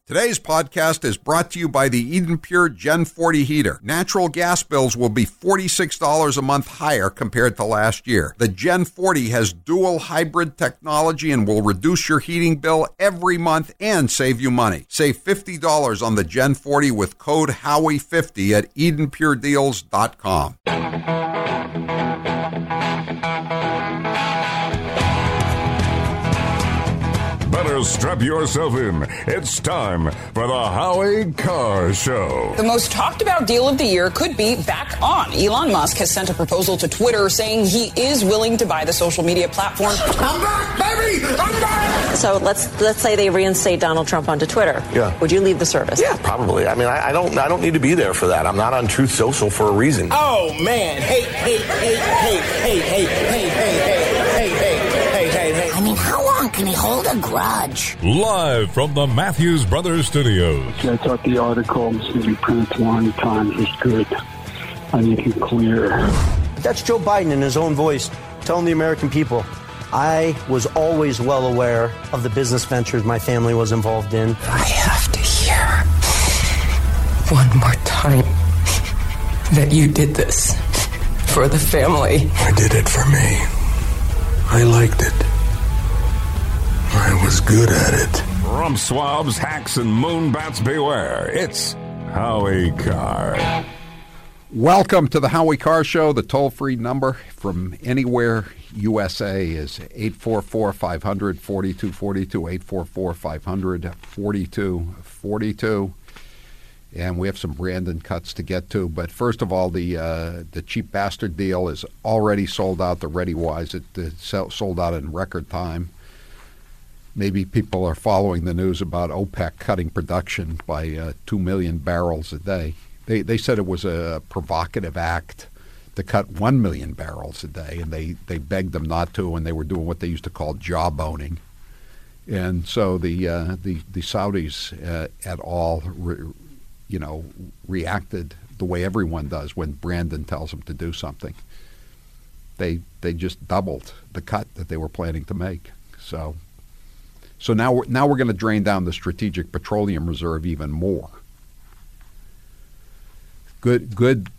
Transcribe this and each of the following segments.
Today's podcast is brought to you by the Eden Pure Gen 40 heater. Natural gas bills will be $46 a month higher compared to last year. The Gen 40 has dual hybrid technology and will reduce your heating bill every month and save you money. Save $50 on the Gen 40 with code Howie50 at EdenPureDeals.com. Better strap yourself in. It's time for the Howie Carr Show. The most talked about deal of the year could be back on. Elon Musk has sent a proposal to Twitter saying he is willing to buy the social media platform. I'm back, baby! I'm back! So let's say they reinstate Donald Trump onto Twitter. Yeah. Would you leave the service? Yeah, probably. I mean, I don't need to be there for that. I'm not on Truth Social for a reason. Oh, man. Hey. I mean, how long can he hold a grudge? Live from the Matthews Brothers Studios. I thought the article was going to be printed tomorrow in the Times was good. I think it's clear. That's Joe Biden in his own voice telling the American people, I was always well aware of the business ventures my family was involved in. I have to hear one more time that you did this for the family. I did it for me. I liked it. I was good at it. Rump swabs, hacks, and moonbats beware. It's Howie Carr. Welcome to the Howie Carr Show. The toll-free number from anywhere USA is 844-500-4242, 844-500-4242. And we have some Brandon cuts to get to. But first of all, the Cheap Bastard deal is already sold out. The Ready Wise, it sold out in record time. Maybe people are following the news about OPEC cutting production by 2 million barrels a day. They said it was a provocative act to cut 1 million barrels a day, and they begged them not to, and they were doing what they used to call jawboning. And so the Saudis at all, reacted the way everyone does when Brandon tells them to do something. They just doubled the cut that they were planning to make. So now we're going to drain down the Strategic Petroleum Reserve even more. Good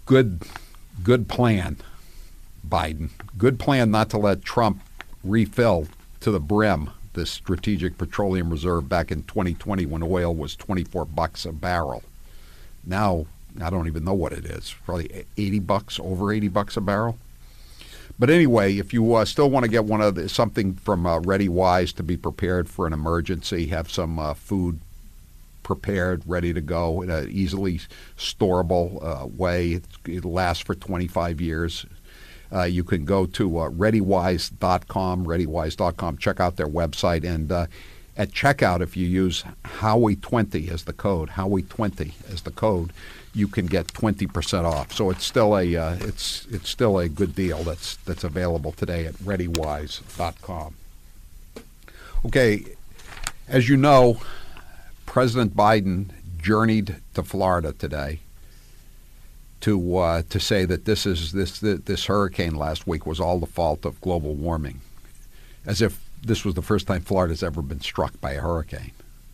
plan, Biden. Good plan not to let Trump refill to the brim this Strategic Petroleum Reserve back in 2020 when oil was $24 a barrel. Now I don't even know what it is. Probably $80, over $80 a barrel. But anyway, if you still want to get something from Ready Wise to be prepared for an emergency, have some food prepared, ready to go in an easily storable way. It lasts for 25 years. You can go to ReadyWise.com, check out their website, and at checkout, if you use Howie20 as the code, you can get 20% off. So it's still a good deal that's available today at ReadyWise.com. Okay, as you know, President Biden journeyed to Florida today to say that this hurricane last week was all the fault of global warming, as if this was the first time Florida's ever been struck by a hurricane.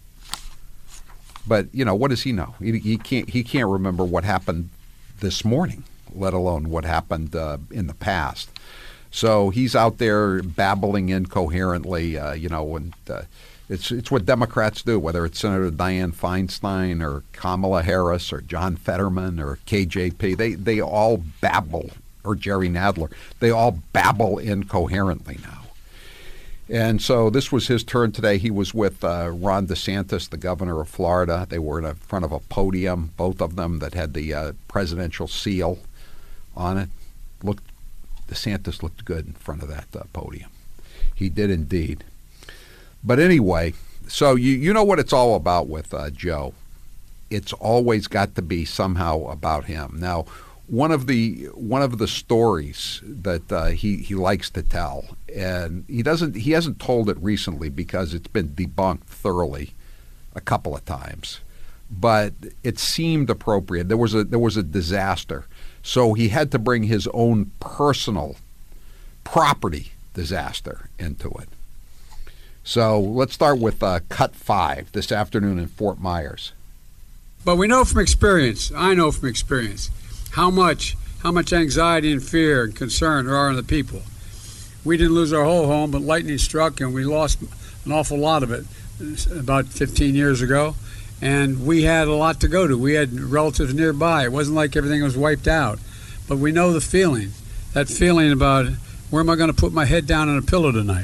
But what does he know? He can't remember what happened this morning, let alone what happened in the past. So he's out there babbling incoherently, and it's what Democrats do, whether it's Senator Dianne Feinstein or Kamala Harris or John Fetterman or KJP. They all babble, or Jerry Nadler. They all babble incoherently now. And so this was his turn today. He was with Ron DeSantis, the governor of Florida. They were in front of a podium, both of them, that had the presidential seal on it. DeSantis looked good in front of that podium. He did indeed. But anyway, so you know what it's all about with Joe. It's always got to be somehow about him. Now, one of the stories that he likes to tell, and he hasn't told it recently because it's been debunked thoroughly a couple of times, but it seemed appropriate. There was a disaster, so he had to bring his own personal property disaster into it. So let's start with cut 5 this afternoon in Fort Myers. But we know from experience, I know from experience, how much anxiety and fear and concern there are in the people. We didn't lose our whole home, but lightning struck and we lost an awful lot of it about 15 years ago. And we had a lot to go to. We had relatives nearby. It wasn't like everything was wiped out. But we know the feeling, that feeling about where am I going to put my head down on a pillow tonight?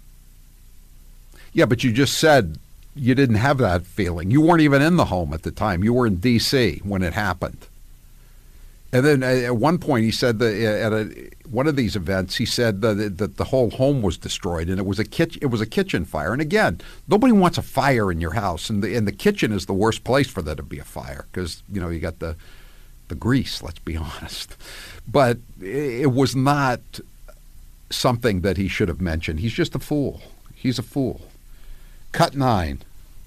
Yeah, but you just said you didn't have that feeling. You weren't even in the home at the time. You were in D.C. when it happened. And then at one point he said that at one of these events, he said that the whole home was destroyed and it was a kitchen fire. And again, nobody wants a fire in your house, and the kitchen is the worst place for there to be a fire because you got the grease. Let's be honest, but it was not something that he should have mentioned. He's just a fool. He's a fool. Cut 9.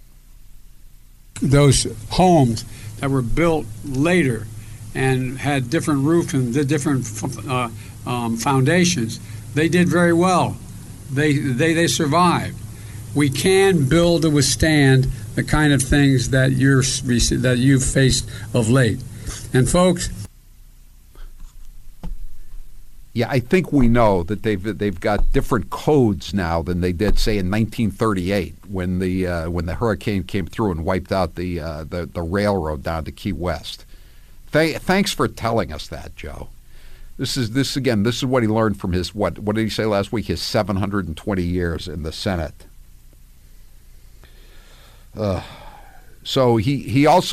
Those homes that were built later and had different roofs and different foundations, they did very well. They survived. We can build to withstand the kind of things that you've faced of late. And folks, yeah, I think we know that they've got different codes now than they did, say, in 1938 when the hurricane came through and wiped out the railroad down to Key West. Thanks for telling us that, Joe. This is what he learned from his what did he say last week? His 720 years in the Senate. So he has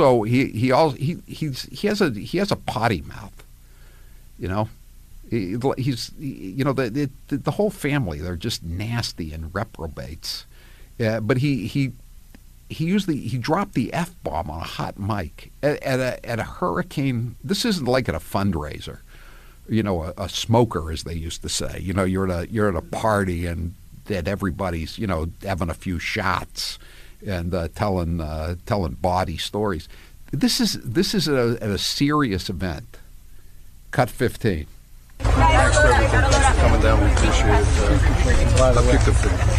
a potty mouth, He's the whole family, they're just nasty and reprobates. Yeah, but he dropped the F-bomb on a hot mic at a hurricane. This isn't like at a fundraiser, a smoker, as they used to say. You're at a party and that everybody's having a few shots and telling bawdy stories. This is at a serious event. Cut 15. Thanks for everything. Thanks for coming down. We appreciate it. I picked up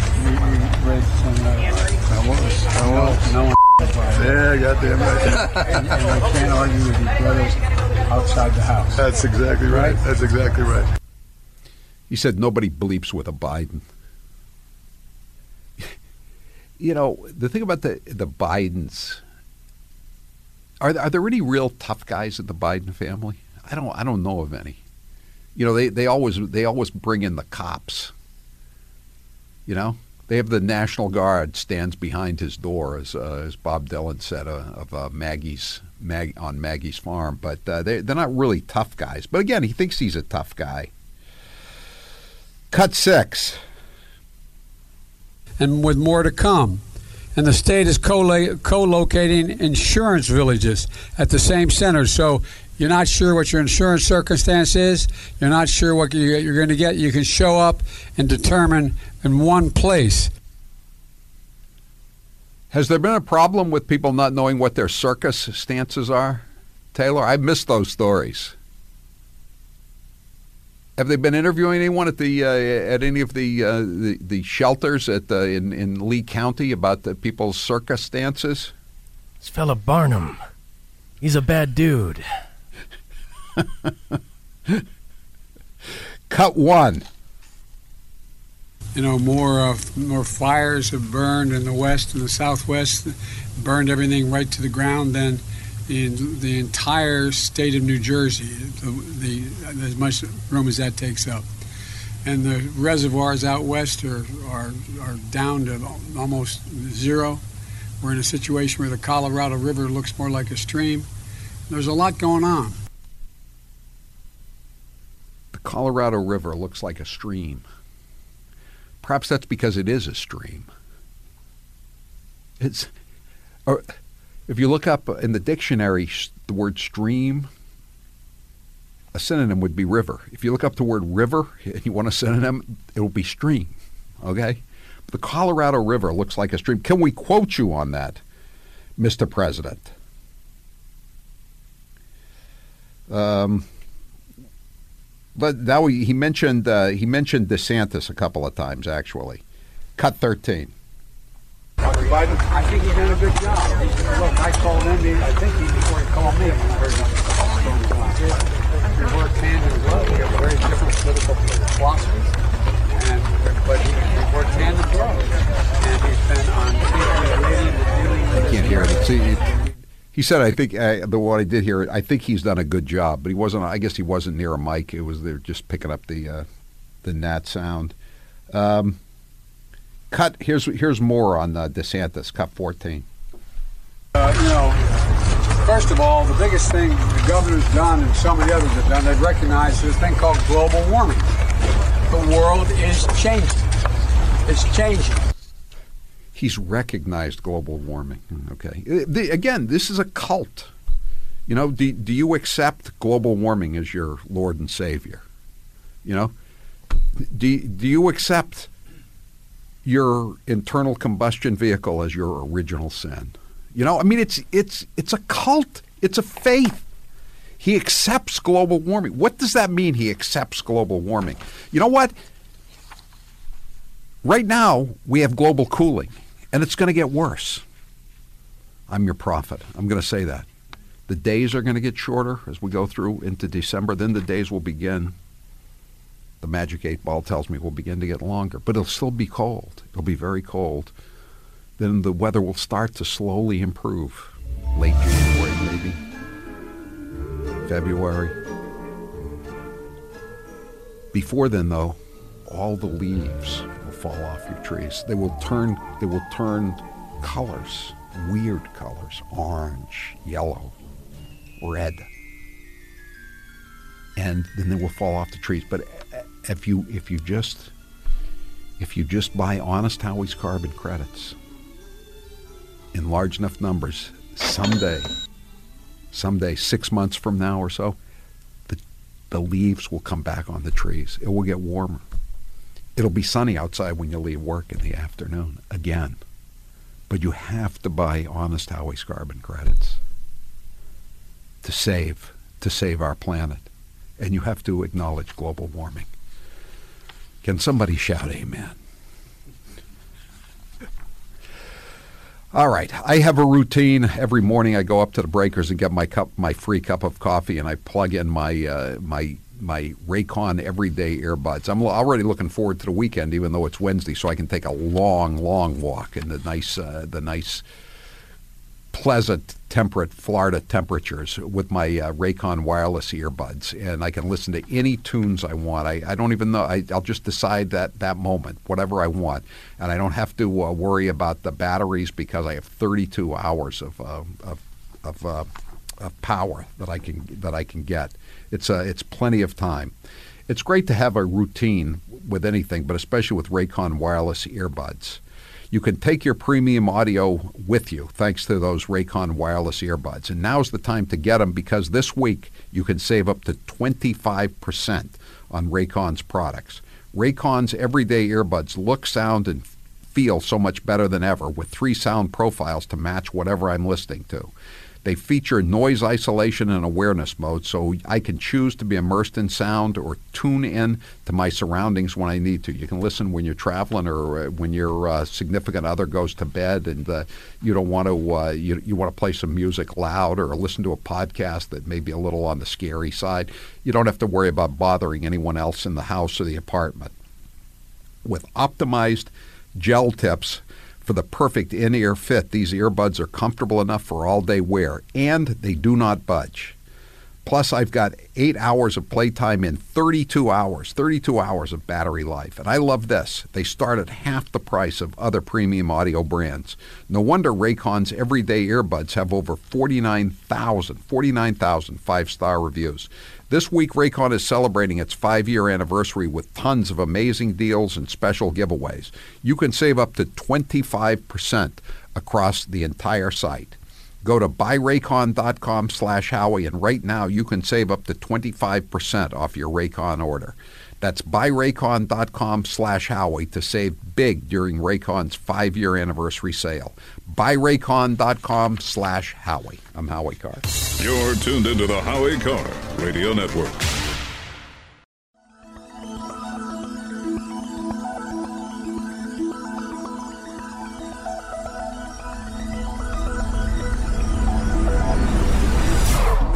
No one. Yeah, goddamn right. And I can't argue with your brothers outside the house. That's exactly right. That's exactly right. He said nobody bleeps with a Biden. The thing about the Bidens, are there any real tough guys in the Biden family? I don't know of any. They always bring in the cops. They have the National Guard stands behind his door, as Bob Dylan said of Maggie's farm. But they're not really tough guys. But again, he thinks he's a tough guy. Cut 6. And with more to come. And the state is co-locating insurance villages at the same center. So you're not sure what your insurance circumstance is. You're not sure what you're going to get. You can show up and determine in one place. Has there been a problem with people not knowing what their circus stances are, Taylor? I've missed those stories. Have they been interviewing anyone at any of the shelters in Lee County about the people's circus stances? This fella Barnum, he's a bad dude. Cut 1. More fires have burned in the west and the southwest, burned everything right to the ground than the entire state of New Jersey, as much room as that takes up. And the reservoirs out west are down to almost zero. We're in a situation where the Colorado River looks more like a stream. There's a lot going on. The Colorado River looks like a stream. Perhaps that's because it is a stream. If you look up in the dictionary the word stream, a synonym would be river. If you look up the word river and you want a synonym, it will be stream. Okay? But the Colorado River looks like a stream. Can we quote you on that, Mr. President? But now he mentioned DeSantis a couple of times, actually. Cut 13. Biden. I think he's done a good job. Look, I called him. I think before he called me when I heard him. We work hand in glove. We have very different political philosophies, but we work hand in glove. And he's been on I can't hear it. See, he said, "I think what I did hear. I think he's done a good job, but he wasn't. I guess he wasn't near a mic. It was they're just picking up the Nat sound." Cut. Here's more on DeSantis. Cut 14. First of all, the biggest thing the governor's done and some of the others have done, they've recognized this thing called global warming. The world is changing. It's changing. He's recognized global warming. Okay. Again, this is a cult. Do you accept global warming as your Lord and Savior? Do you accept your internal combustion vehicle as your original sin? It's a cult. It's a faith. He accepts global warming. What does that mean, he accepts global warming? You know what? Right now, we have global cooling, and it's going to get worse. I'm your prophet. I'm going to say that. The days are going to get shorter as we go through into December. Then the days will begin. The magic 8 ball tells me will begin to get longer, but it'll still be cold. It'll be very cold. Then the weather will start to slowly improve. Late January, maybe. February. Before then, though, all the leaves will fall off your trees. They will turn colors, weird colors, orange, yellow, red. And then they will fall off the trees. But if you just buy Honest Howie's carbon credits in large enough numbers, someday 6 months from now or so, the leaves will come back on the trees. It will get warmer. It'll be sunny outside when you leave work in the afternoon again. But you have to buy Honest Howie's carbon credits to save our planet. And you have to acknowledge global warming. Can somebody shout amen? All right. I have a routine. Every morning I go up to the breakers and get my free cup of coffee, and I plug in my Raycon Everyday Earbuds. I'm already looking forward to the weekend, even though it's Wednesday, so I can take a long, long walk in the nice, pleasant, temperate Florida temperatures with my Raycon wireless earbuds, and I can listen to any tunes I want. I don't even know. I'll just decide that moment, whatever I want, and I don't have to worry about the batteries because I have 32 hours of power that I can get. It's plenty of time. It's great to have a routine with anything, but especially with Raycon wireless earbuds. You can take your premium audio with you thanks to those Raycon wireless earbuds. And now's the time to get them because this week you can save up to 25% on Raycon's products. Raycon's everyday earbuds look, sound, and feel so much better than ever with 3 sound profiles to match whatever I'm listening to. They feature noise isolation and awareness mode, so I can choose to be immersed in sound or tune in to my surroundings when I need to. You can listen when you're traveling or when your significant other goes to bed and you don't want to you want to play some music loud or listen to a podcast that may be a little on the scary side. You don't have to worry about bothering anyone else in the house or the apartment. With optimized gel tips for the perfect in-ear fit, these earbuds are comfortable enough for all-day wear, and they do not budge. Plus, I've got 8 hours of playtime in 32 hours of battery life. And I love this. They start at half the price of other premium audio brands. No wonder Raycon's everyday earbuds have over 49,000 five-star reviews. This week, Raycon is celebrating its 5-year anniversary with tons of amazing deals and special giveaways. You can save up to 25% across the entire site. Go to buyraycon.com/Howie, and right now you can save up to 25% off your Raycon order. That's buyraycon.com/Howie to save big during Raycon's 5-year anniversary sale. Buyraycon.com/Howie. I'm Howie Carr. You're tuned into the Howie Carr Radio Network.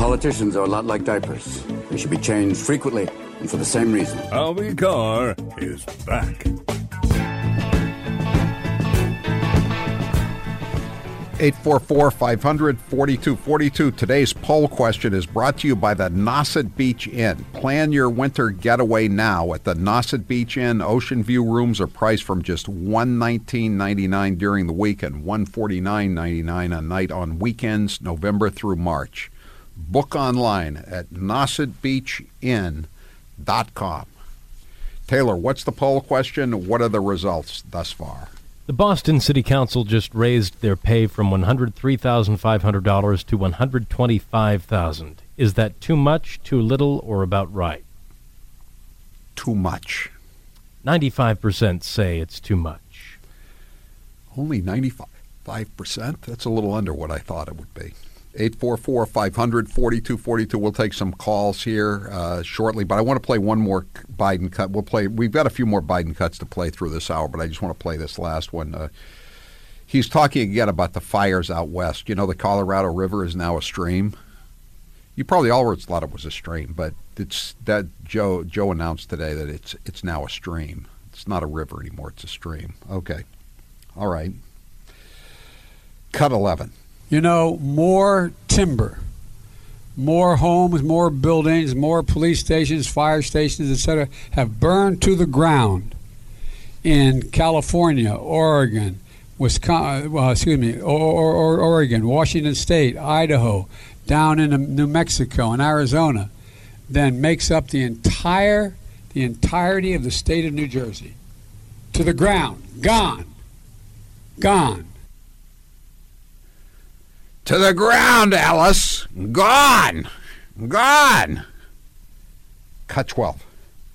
Politicians are a lot like diapers. They should be changed frequently and for the same reason. Howie Carr is back. 844-500-4242. Today's poll question is brought to you by the Nauset Beach Inn. Plan your winter getaway now at the Nauset Beach Inn. Ocean view rooms are priced from just $119.99 during the week and $149.99 a night on weekends, November through March. Book online at nausetbeachinn.com. Taylor, what's the poll question? What are the results thus far? The Boston City Council just raised their pay from $103,500 to $125,000. Is that too much, too little, or about right? Too much. 95% say it's too much. Only 95%? That's a little under what I thought it would be. 844-500-4242. We'll take some calls here shortly, but I want to play one more Biden cut. We've got a few more Biden cuts to play through this hour, but I just want to play this last one. He's talking again about the fires out west. You know, the Colorado River is now a stream. You probably always thought it was a stream, but it's that Joe announced today that it's now a stream. It's not a river anymore. It's a stream. Okay. All right. Cut 11. You know, more timber, more homes, more buildings, more police stations, fire stations, etc., have burned to the ground in California, Oregon, Wisconsin, Oregon, Washington State, Idaho, down in New Mexico and Arizona, than makes up the entirety of the state of New Jersey. To the ground, gone. To the ground, Alice. Gone. Cut 12.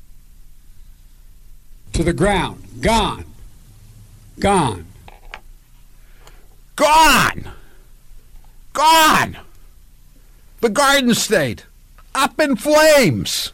To the ground. Gone. The Garden State. Up in flames.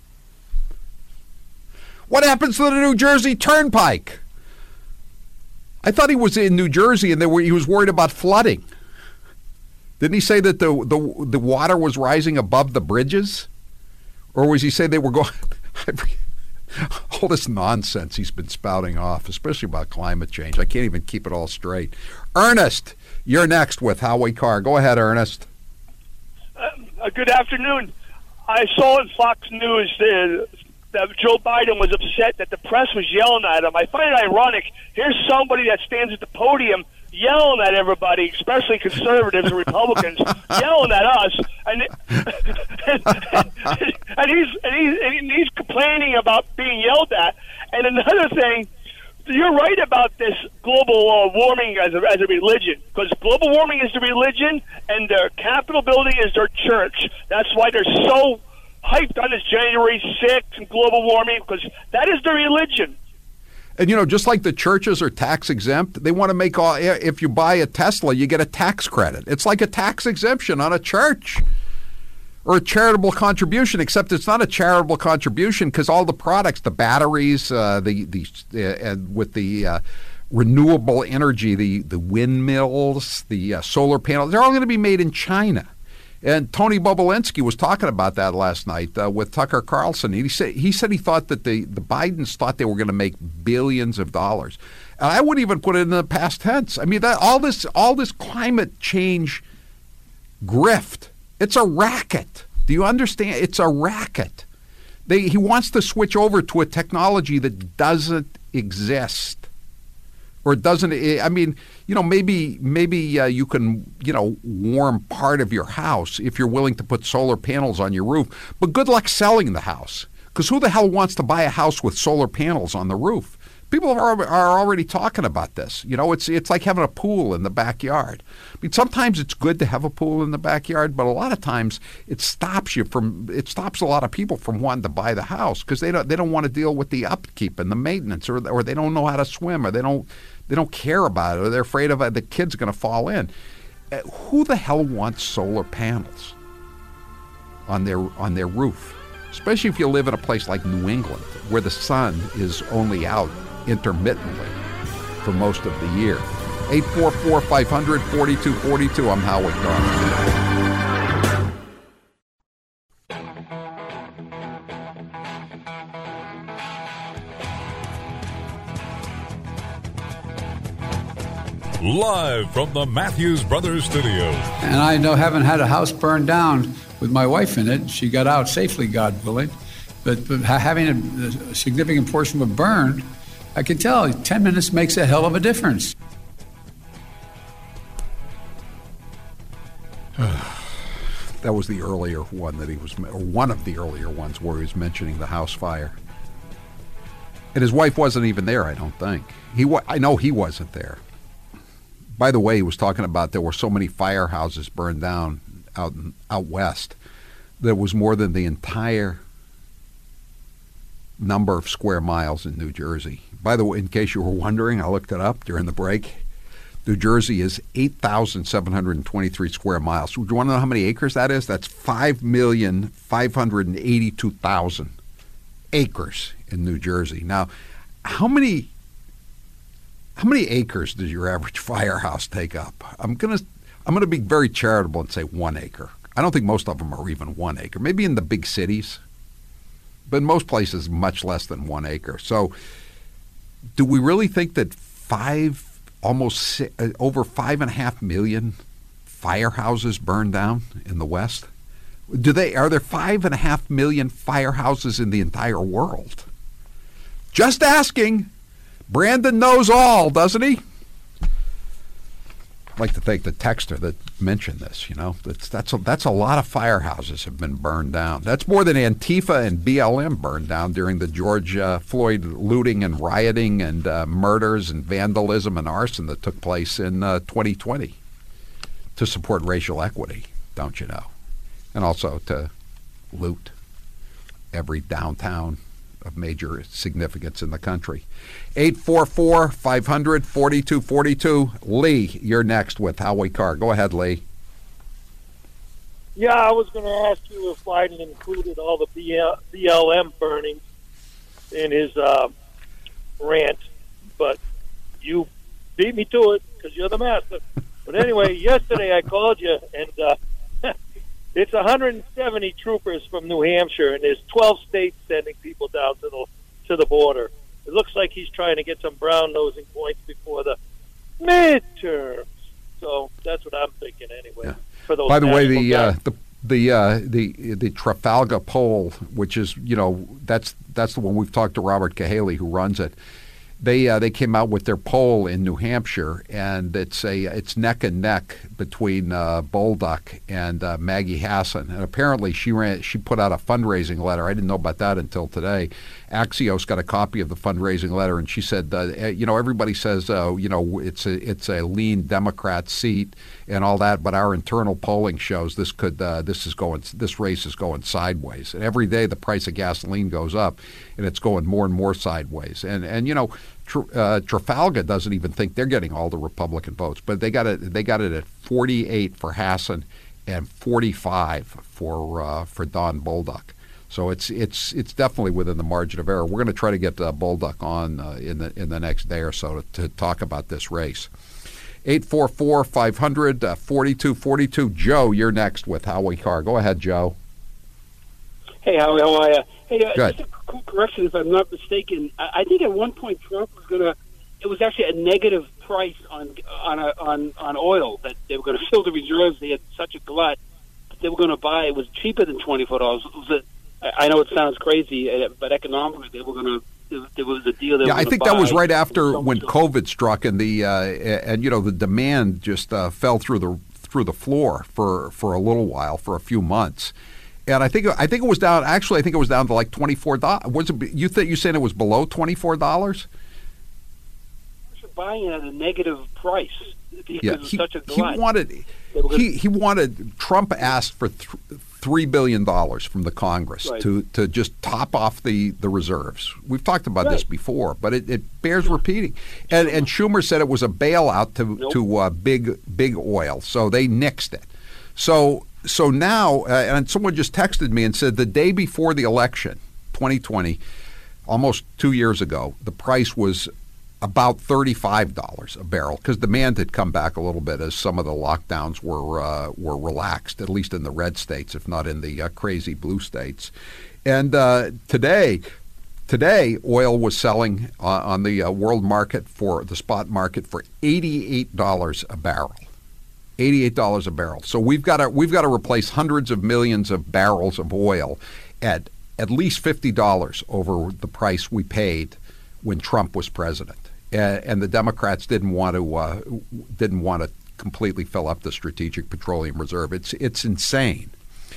What happens to the New Jersey Turnpike? I thought he was in New Jersey and he was worried about flooding. Didn't he say that the water was rising above the bridges? Or was he say they were going... all this nonsense he's been spouting off, especially about climate change. I can't even keep it all straight. Ernest, you're next with Howie Carr. Go ahead, Ernest. Good afternoon. I saw in Fox News that Joe Biden was upset that the press was yelling at him. I find it ironic. Here's somebody that stands at the podium yelling at everybody, especially conservatives and Republicans, yelling at us, and he's complaining about being yelled at. And another thing, you're right about this global warming as a religion, because global warming is the religion, and their Capitol building is their church. That's why they're so hyped on this January 6th and global warming, because that is their religion. And, you know, just like the churches are tax exempt, they want to make if you buy a Tesla, you get a tax credit. It's like a tax exemption on a church or a charitable contribution, except it's not a charitable contribution because all the products, the batteries, with the renewable energy, the windmills, the solar panels, they're all going to be made in China. And Tony Bobulinski was talking about that last night with Tucker Carlson. He said he thought that the Bidens thought they were going to make billions of dollars. And I wouldn't even put it in the past tense. I mean, that all this climate change grift, it's a racket. Do you understand? It's a racket. He wants to switch over to a technology that doesn't exist. Or doesn't, I mean, you know, maybe you can, you know, warm part of your house if you're willing to put solar panels on your roof. But good luck selling the house, because who the hell wants to buy a house with solar panels on the roof? People are already talking about this. You know, it's like having a pool in the backyard. I mean, sometimes it's good to have a pool in the backyard, but a lot of times it stops a lot of people from wanting to buy the house because they don't want to deal with the upkeep and the maintenance, or they don't know how to swim, or they don't care about it, or they're afraid of the kid's going to fall in. Who the hell wants solar panels on their roof? Especially if you live in a place like New England, where the sun is only out intermittently for most of the year. 844-500-4242. I'm Howie Carr. live from the Matthews Brothers Studios. And I haven't had a house burned down with my wife in it. She got out safely, God willing. But having a significant portion of it burned, I can tell 10 minutes makes a hell of a difference. That was the earlier one that he was, or one of the earlier ones where he was mentioning the house fire. And his wife wasn't even there, I don't think. I know he wasn't there. By the way, he was talking about there were so many firehouses burned down out west that it was more than the entire number of square miles in New Jersey. By the way, in case you were wondering, I looked it up during the break. New Jersey is 8,723 square miles. Do you want to know how many acres that is? That's 5,582,000 acres in New Jersey. Now, how many acres does your average firehouse take up? I'm gonna be very charitable and say 1 acre. I don't think most of them are even 1 acre. Maybe in the big cities, but in most places, much less than 1 acre. So, do we really think that over 5.5 million firehouses burned down in the West? Are there 5.5 million firehouses in the entire world? Just asking. Brandon knows all, doesn't he? I'd like to thank the texter that mentioned this. That's a lot of firehouses have been burned down. That's more than Antifa and BLM burned down during the George Floyd looting and rioting and murders and vandalism and arson that took place in 2020 to support racial equity, don't you know? And also to loot every downtown of major significance in the country. 844-500-4242. Lee, you're next with Howie Carr. Go ahead, Lee. Yeah, I was going to ask you if Biden included all the BLM burnings in his rant, but you beat me to it because you're the master. But anyway, yesterday I called you, and it's 170 troopers from New Hampshire, and there's 12 states sending people down to the border. It looks like he's trying to get some brown-nosing points before the midterms. So that's what I'm thinking anyway. Yeah. For those. By the way, the Trafalgar poll, which is that's the one we've talked to Robert Cahaley, who runs it. They came out with their poll in New Hampshire, and it's neck and neck between Bolduc and Maggie Hassan. And apparently she put out a fundraising letter. I didn't know about that until today. Axios got a copy of the fundraising letter, and she said, everybody says, it's a lean Democrat seat and all that, but our internal polling shows this race is going sideways. And every day the price of gasoline goes up, and it's going more and more sideways. And Trafalgar doesn't even think they're getting all the Republican votes, but they got it at 48 for Hassan and 45 for Don Bolduc. So it's definitely within the margin of error. We're going to try to get Bolduc on in the next day or so to talk about this race. 844-500-4242. Joe, you're next with Howie Carr. Go ahead, Joe. Hey, Howie, how are you? Hey, good. Just a quick correction, if I'm not mistaken. I think at one point Trump was it was actually a negative price on oil, that they were going to fill the reserves. They had such a glut that they were going to buy. It was cheaper than $24. I know it sounds crazy, but economically they were going to. There was a deal. Yeah, I think that was right after when COVID struck, and the demand just fell through the floor for a little while, for a few months. And I think it was down. Actually, I think it was down to like $24. Was it? You saying it was below $24? Buying at a negative price because of such a glut. He wanted. Trump asked for $3 billion from the Congress to just top off the reserves. We've talked about this before, but it bears repeating. And Schumer said it was a bailout to big oil, so they nixed it. So now, and someone just texted me and said the day before the election, 2020, almost 2 years ago, the price was about $35 a barrel because demand had come back a little bit as some of the lockdowns were relaxed, at least in the red states, if not in the crazy blue states. And today, Today, oil was selling on the world market for the spot market for $88 a barrel. $88 a barrel. So we've got to replace hundreds of millions of barrels of oil at least $50 over the price we paid when Trump was president. And the Democrats didn't want to completely fill up the Strategic Petroleum Reserve. It's insane.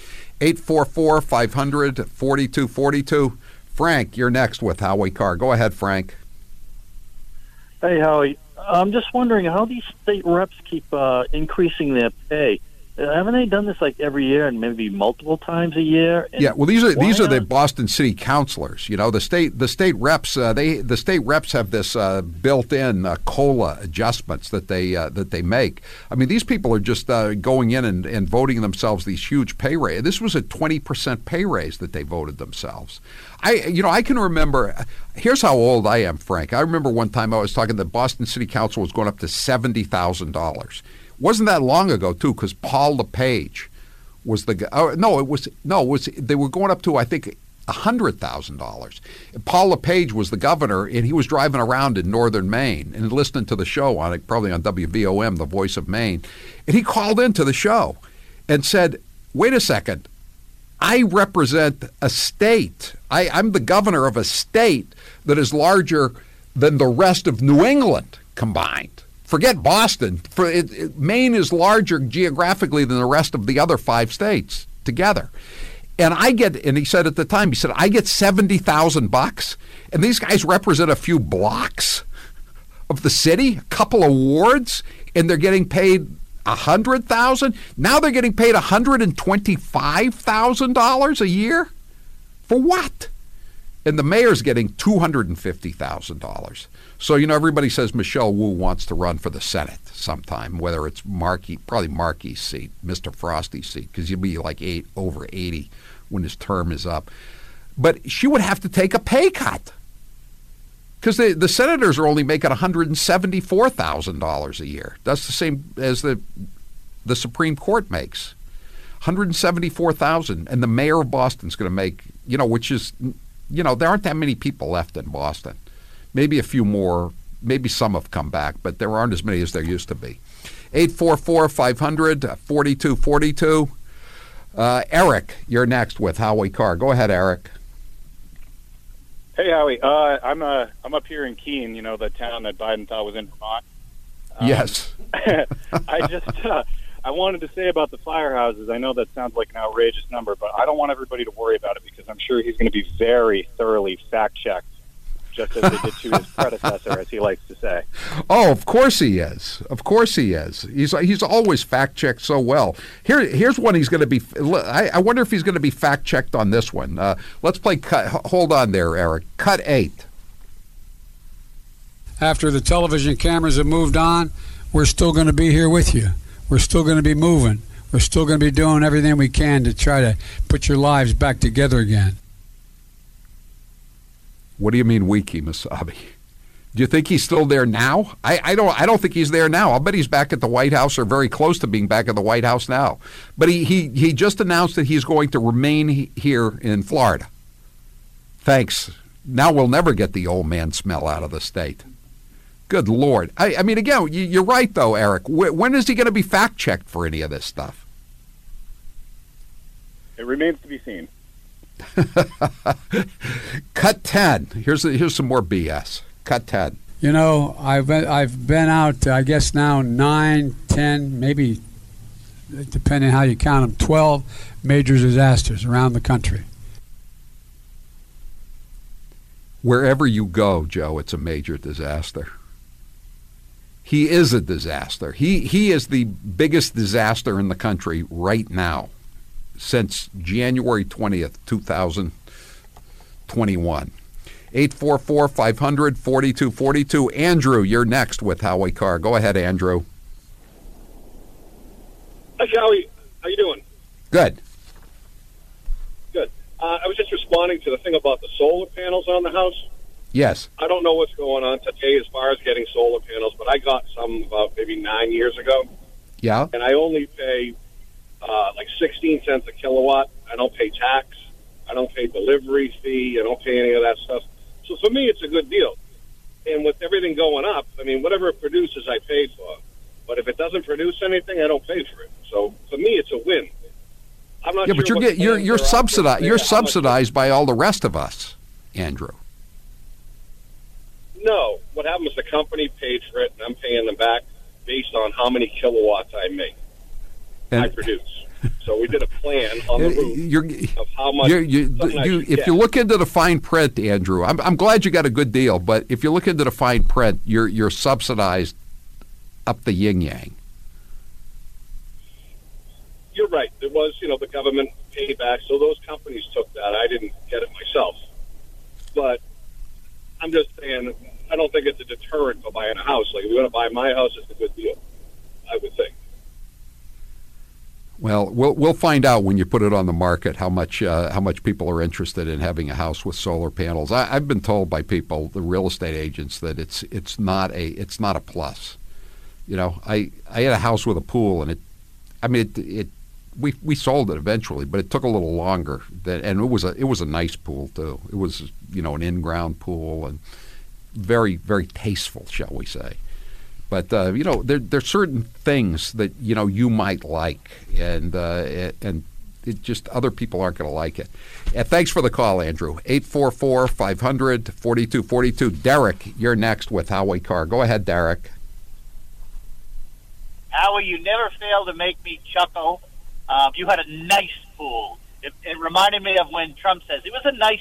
844-500-4242. Frank, you're next with Howie Carr. Go ahead, Frank. Hey, Howie. I'm just wondering how these state reps keep increasing their pay. Haven't they done this like every year and maybe multiple times a year? And yeah, well, these are the Boston City councilors. You know, the state reps the state reps have this built-in COLA adjustments that they make. I mean, these people are just going in and voting themselves these huge pay raise. This was a 20% pay raise that they voted themselves. I can remember. Here's how old I am, Frank. I remember one time I was talking. The Boston City Council was going up to $70,000. Wasn't that long ago too? Because Paul LePage was the guy. They were going up to, I think, $100,000. Paul LePage was the governor, and he was driving around in northern Maine and listening to the show probably on WVOM, the Voice of Maine, and he called into the show and said, "Wait a second, I represent a state. I'm the governor of a state that is larger than the rest of New England combined. Forget Boston. Maine is larger geographically than the rest of the other 5 states together. And he said at the time, I get $70,000, and these guys represent a few blocks of the city, a couple of wards, and they're getting paid $100,000. Now they're getting paid $125,000 a year? For what? And the mayor's getting $250,000. So, everybody says Michelle Wu wants to run for the Senate sometime, whether it's probably Markey's seat, Mr. Frosty's seat, because he'll be like over 80 when his term is up. But she would have to take a pay cut because the senators are only making $174,000 a year. That's the same as the Supreme Court makes, $174,000. And the mayor of Boston's going to make, which is, there aren't that many people left in Boston. Maybe a few more, maybe some have come back, but there aren't as many as there used to be. 844-500-4242. Eric, you're next with Howie Carr. Go ahead, Eric. Hey, Howie. I'm up here in Keene, the town that Biden thought was in Vermont. Yes. I wanted to say about the firehouses, I know that sounds like an outrageous number, but I don't want everybody to worry about it because I'm sure he's going to be very thoroughly fact-checked, just as they did to his predecessor, as he likes to say. Oh, of course he is. Of course he is. He's always fact-checked so well. Here's one he's going to be. I wonder if he's going to be fact-checked on this one. Let's play cut. Hold on there, Eric. Cut 8. After the television cameras have moved on, we're still going to be here with you. We're still going to be moving. We're still going to be doing everything we can to try to put your lives back together again. What do you mean, Wiki Masabi? Do you think he's still there now? I don't think he's there now. I'll bet he's back at the White House or very close to being back at the White House now. But he just announced that he's going to remain here in Florida. Thanks. Now we'll never get the old man smell out of the state. Good Lord. I mean, again, you're right, though, Eric. When is he going to be fact-checked for any of this stuff? It remains to be seen. Cut 10. Here's some more BS. Cut 10. I've been out, I guess now 9, 10, maybe, depending how you count them, 12 major disasters around the country. Wherever you go, Joe, it's a major disaster. He is a disaster. He is the biggest disaster in the country right now since January 20th, 2021. 844-500-4242. Andrew, you're next with Howie Carr. Go ahead, Andrew. Hi, Howie. How you doing? Good. Good. I was just responding to the thing about the solar panels on the house. Yes. I don't know what's going on today as far as getting solar panels, but I got some about maybe 9 years ago. Yeah. And I only pay like 16 cents a kilowatt. I don't pay tax. I don't pay delivery fee. I don't pay any of that stuff. So for me, it's a good deal. And with everything going up, I mean, whatever it produces, I paid for. But if it doesn't produce anything, I don't pay for it. So for me, it's a win. I'm not Yeah, sure but you're subsidized. You're subsidized by all the rest of us, Andrew. No. What happened was the company paid for it, and I'm paying them back based on how many kilowatts I make. I produce. So we did a plan on the roof of how much. If you look into the fine print, Andrew, I'm glad you got a good deal. But if you look into the fine print, you're subsidized up the yin yang. You're right. There was, the government paid back, so those companies took that. I didn't get it myself. But I'm just saying, I don't think it's a deterrent for buying a house. Like, if you want to buy my house, it's a good deal, I would think. Well, we'll find out when you put it on the market how much people are interested in having a house with solar panels. I've been told by people, the real estate agents, that it's not a plus. I had a house with a pool, and we sold it eventually, but it took a little longer. And it was a nice pool too. It was an in-ground pool and very, very tasteful, shall we say. But there's certain things that you might like, and it just other people aren't going to like it. Thanks for the call, Andrew. 844-500-4242. Derek, you're next with Howie Carr. Go ahead, Derek. Howie, you never fail to make me chuckle. You had a nice pool. It reminded me of when Trump says it was a nice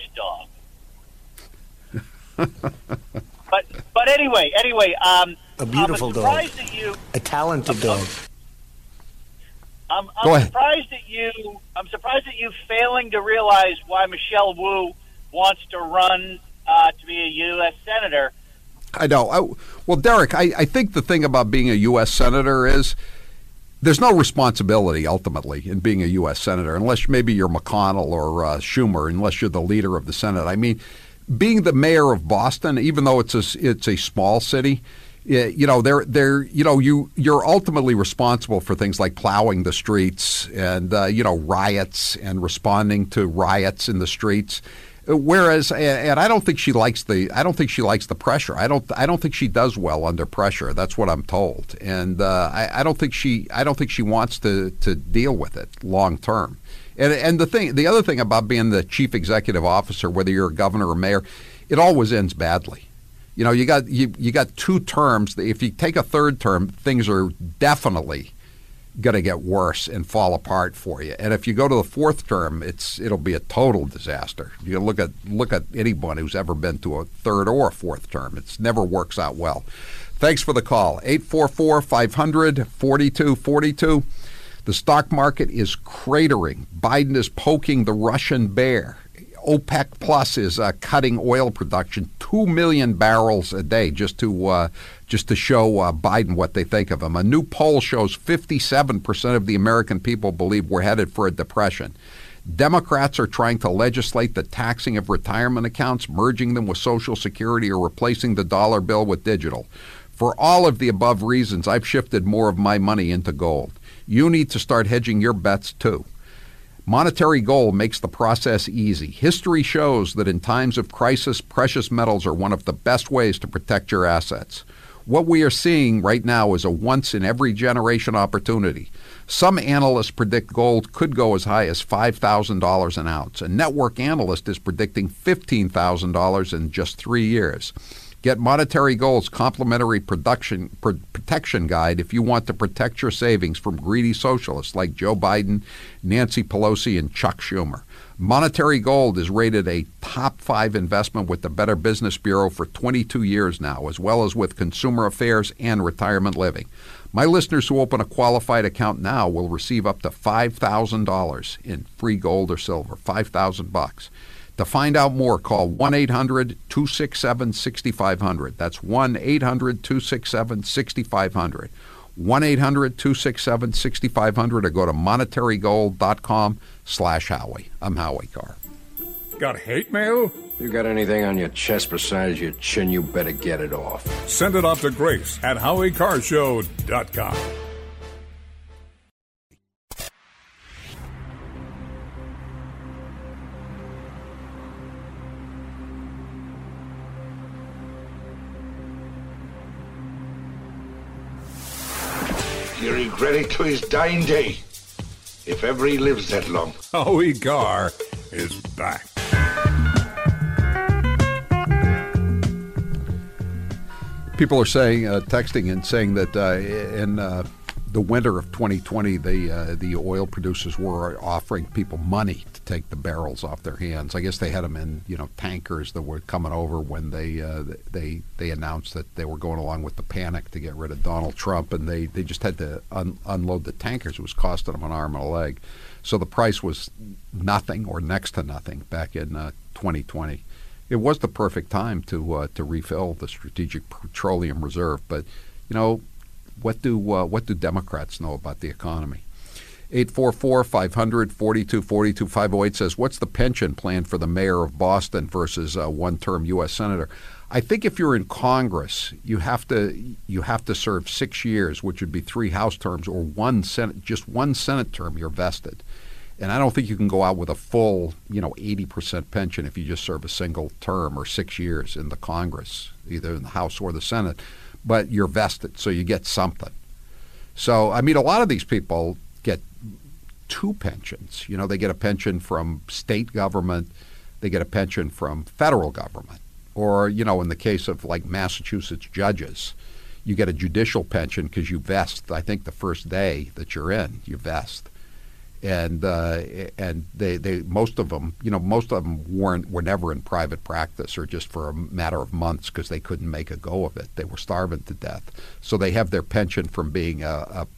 dog. But anyway, a beautiful dog, a talented dog. I'm Go ahead. surprised at you. I'm surprised at you failing to realize why Michelle Wu wants to run to be a U.S. senator. I know. Well, Derek, I think the thing about being a U.S. senator is there's no responsibility ultimately in being a U.S. senator, unless maybe you're McConnell or Schumer, unless you're the leader of the Senate. I mean, being the mayor of Boston, even though it's a small city, you're ultimately responsible for things like plowing the streets and riots and responding to riots in the streets. Whereas, and I don't think she likes the pressure. I don't think she does well under pressure. That's what I'm told, and I don't think she wants to deal with it long term. And the other thing about being the chief executive officer, whether you're a governor or mayor, it always ends badly. You got 2 terms. If you take a third term, things are definitely going to get worse and fall apart for you. And if you go to the 4th term, it'll be a total disaster. You look at anyone who's ever been to a 3rd or a 4th term. It never works out well. Thanks for the call. 844-500-4242. The stock market is cratering. Biden is poking the Russian bear. OPEC Plus is cutting oil production 2 million barrels a day just to show Biden what they think of him. A new poll shows 57% of the American people believe we're headed for a depression. Democrats are trying to legislate the taxing of retirement accounts, merging them with Social Security, or replacing the dollar bill with digital. For all of the above reasons, I've shifted more of my money into gold. You need to start hedging your bets too. Monetary gold makes the process easy. History shows that in times of crisis, precious metals are one of the best ways to protect your assets. What we are seeing right now is a once-in-every-generation opportunity. Some analysts predict gold could go as high as $5,000 an ounce. A network analyst is predicting $15,000 in just 3 years. Get Monetary Gold's complimentary protection guide if you want to protect your savings from greedy socialists like Joe Biden, Nancy Pelosi, and Chuck Schumer. Monetary Gold is rated a top 5 investment with the Better Business Bureau for 22 years now, as well as with Consumer Affairs and Retirement Living. My listeners who open a qualified account now will receive up to $5,000 in free gold or silver, $5,000. To find out more, call 1-800-267-6500. That's 1-800-267-6500. 1-800-267-6500 or go to monetarygold.com/Howie. I'm Howie Carr. Got hate mail? You got anything on your chest besides your chin, you better get it off. Send it off to Grace at HowieCarrshow.com. regret it to his dying day, if ever he lives that long. Howie Carr is back. People are saying, texting and saying that in the winter of 2020, the oil producers were offering people money to take the barrels off their hands. I guess they had them in tankers that were coming over when they announced that they were going along with the panic to get rid of Donald Trump, and they just had to unload the tankers. It was costing them an arm and a leg. So the price was nothing or next to nothing back in 2020. It was the perfect time to refill the Strategic Petroleum Reserve. But, what do Democrats know about the economy? 844-500-4242. 508 says, what's the pension plan for the mayor of Boston versus a one-term U.S. senator? I think if you're in Congress, you have to serve 6 years, which would be 3 House terms, or just one Senate term. You're vested. And I don't think you can go out with a full, 80% pension if you just serve a single term or 6 years in the Congress, either in the House or the Senate. But you're vested, so you get something. So, a lot of these people get 2 pensions. They get a pension from state government, they get a pension from federal government. Or, in the case of like Massachusetts judges, you get a judicial pension because you vest, I think the first day that you're in, you vest. And they most of them were never in private practice, or just for a matter of months because they couldn't make a go of it. They were starving to death. So they have their pension from being a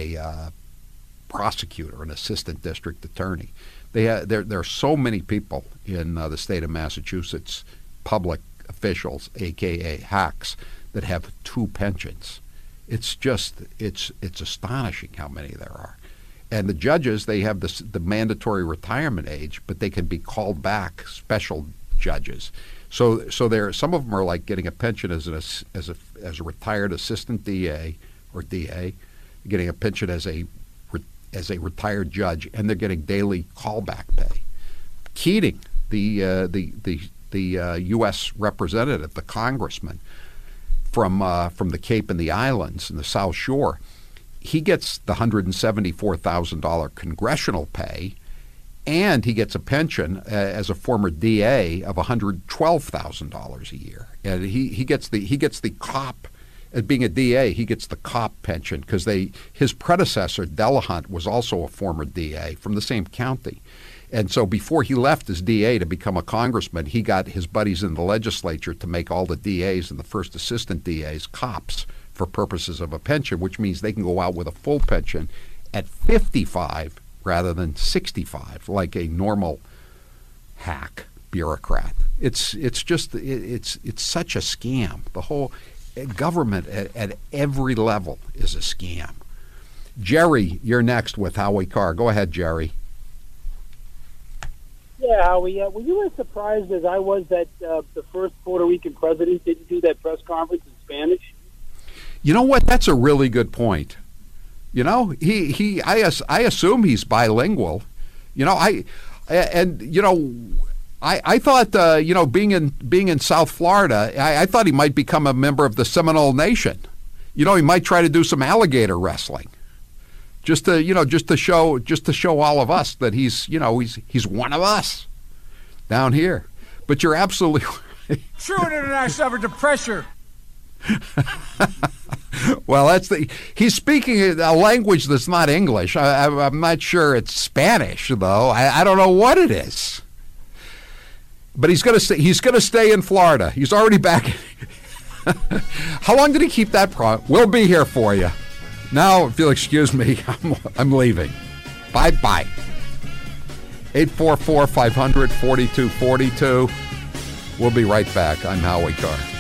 prosecutor, an assistant district attorney. There are so many people in the state of Massachusetts, public officials, aka hacks, that have 2 pensions. It's astonishing how many there are. And the judges, they have the mandatory retirement age, but they can be called back, special judges. So there, some of them are like getting a pension as a retired assistant DA or DA, getting a pension as a retired judge, and they're getting daily callback pay. Keating, the U.S. representative, the congressman from the Cape and the Islands and the South Shore, he gets the $174,000 congressional pay, and he gets a pension as a former DA of $112,000 a year. And he gets the cop, being a DA, he gets the cop pension because his predecessor Delahunt was also a former DA from the same county. And so before he left as DA to become a congressman, he got his buddies in the legislature to make all the DAs and the first assistant DAs cops for purposes of a pension, which means they can go out with a full pension at 55 rather than 65, like a normal hack bureaucrat. It's such a scam. The whole government at every level is a scam. Jerry, you're next with Howie Carr. Go ahead, Jerry. Yeah, Howie, were you as surprised as I was that the first Puerto Rican president didn't do that press conference in Spanish? You know what? That's a really good point. I assume he's bilingual. I thought being in South Florida, I thought he might become a member of the Seminole Nation. He might try to do some alligator wrestling, just to show all of us that he's one of us down here. But you're absolutely right. True international under pressure. Well, he's speaking a language that's not English. I'm not sure it's Spanish, though. I don't know what it is. But he's going to stay in Florida. He's already back. How long did he keep that promise? We'll be here for you. Now, if you'll excuse me, I'm leaving. Bye-bye. 844-500-4242. We'll be right back. I'm Howie Carr.